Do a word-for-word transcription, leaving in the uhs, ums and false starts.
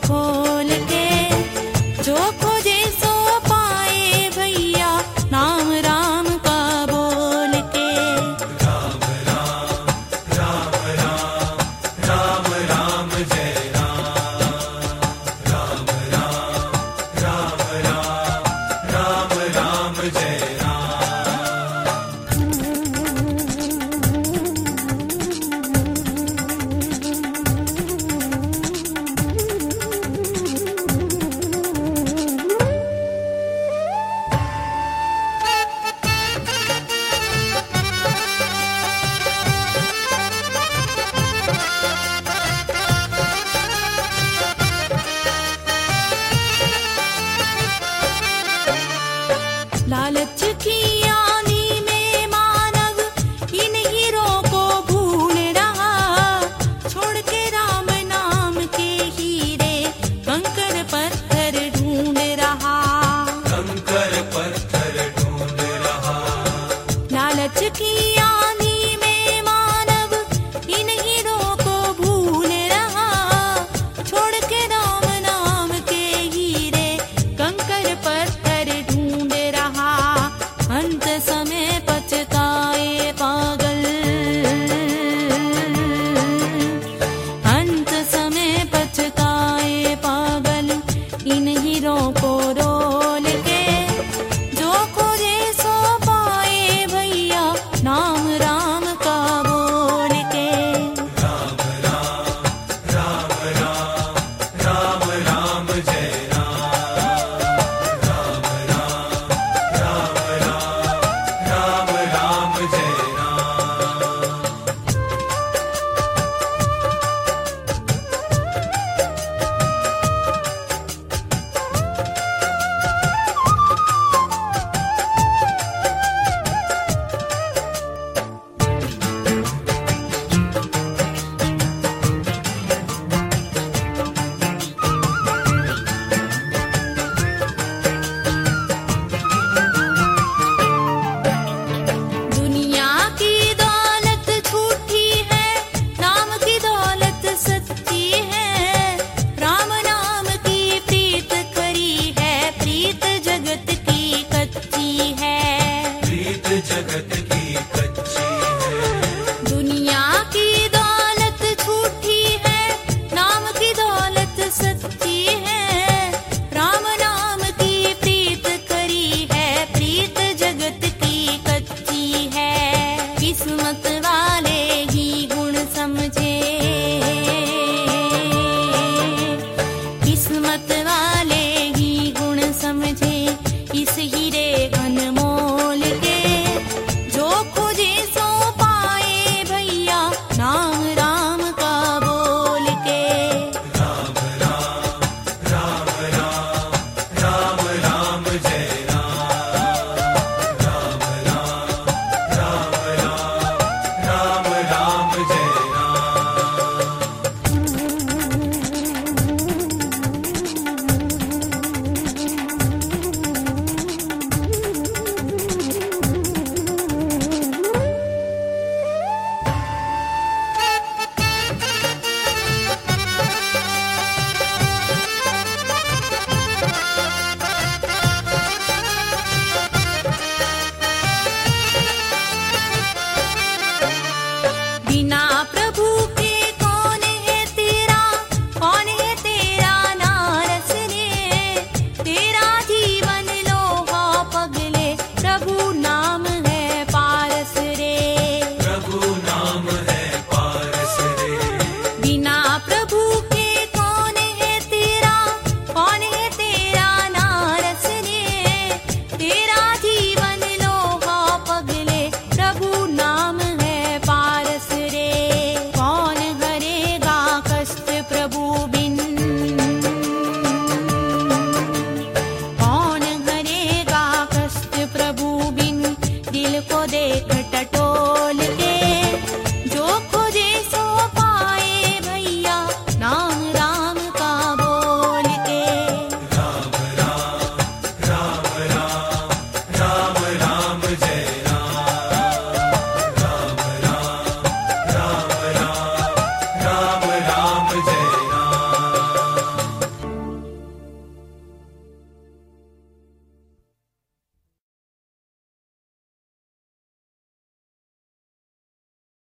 खोल के, जो खोजे सो पाए भैया नाम राम का बोल के। राम राम राम राम राम राम जय राम। राम राम राम राम राम राम जय राम। लालच की आंधी में मानव इन हीरों को भूल रहा, छोड़ के राम नाम के हीरे कंकर पत्थर ढूंढ रहा। कंकर पत्थर ढूंढ रहा। लालच की आंधी में मानव इन हीरों को भूल रहा, छोड़ के राम नाम के हीरे कंकर पत्थर ढूंढ रहा। अंत समय पछताए पागल, अंत समय पछताए पागल इन हीरों को रोल के, जो खोजे सो पाए भैया नाम राम का बोल के। राम राम राम राम राम राम जय राम। राम राम राम राम राम राम जय राम। दुनिया की दौलत झूठी है, नाम की दौलत सच्ची है। राम नाम की प्रीत खरी है, प्रीत जगत की कच्ची है। प्रीत जगत की कच्ची है। दुनिया की दौलत झूठी है, नाम की दौलत सच्ची है। राम नाम की प्रीत खरी है, प्रीत जगत की कच्ची है। किस्मत वाले ही गुण समझे, किस्मत वाले